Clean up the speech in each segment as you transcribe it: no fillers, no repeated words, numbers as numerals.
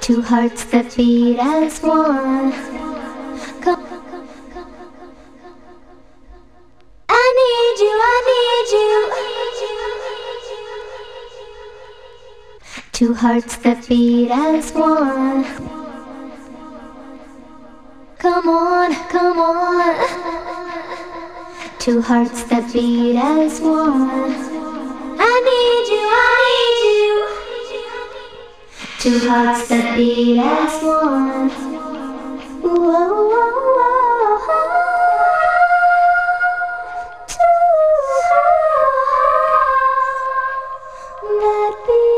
Two hearts that beat as one. Come. I need you, I need you. Two hearts that beat as one. Come on, come on. Two hearts that beat as one. I need you, I need you. Two hearts that beat as one. Whoa, whoa, whoa. Two hearts that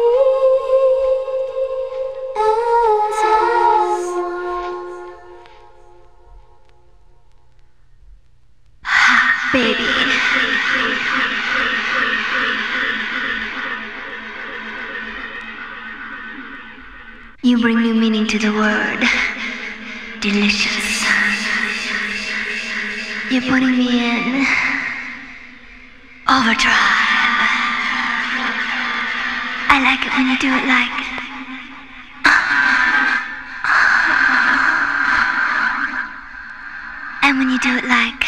beat as one. Baby. You bring new meaning to the word. Delicious. You're putting me in overdrive. I like it when you do it like. And when you do it like.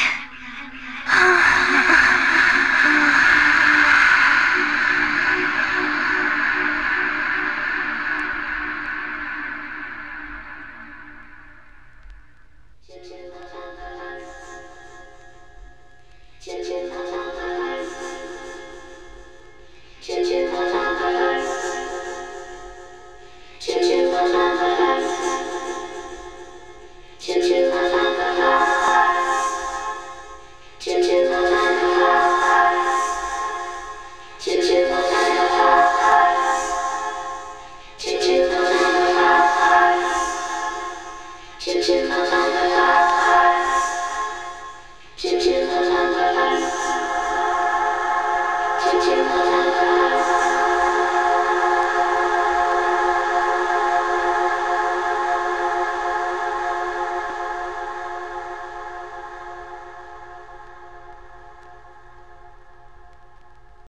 Choo-choo.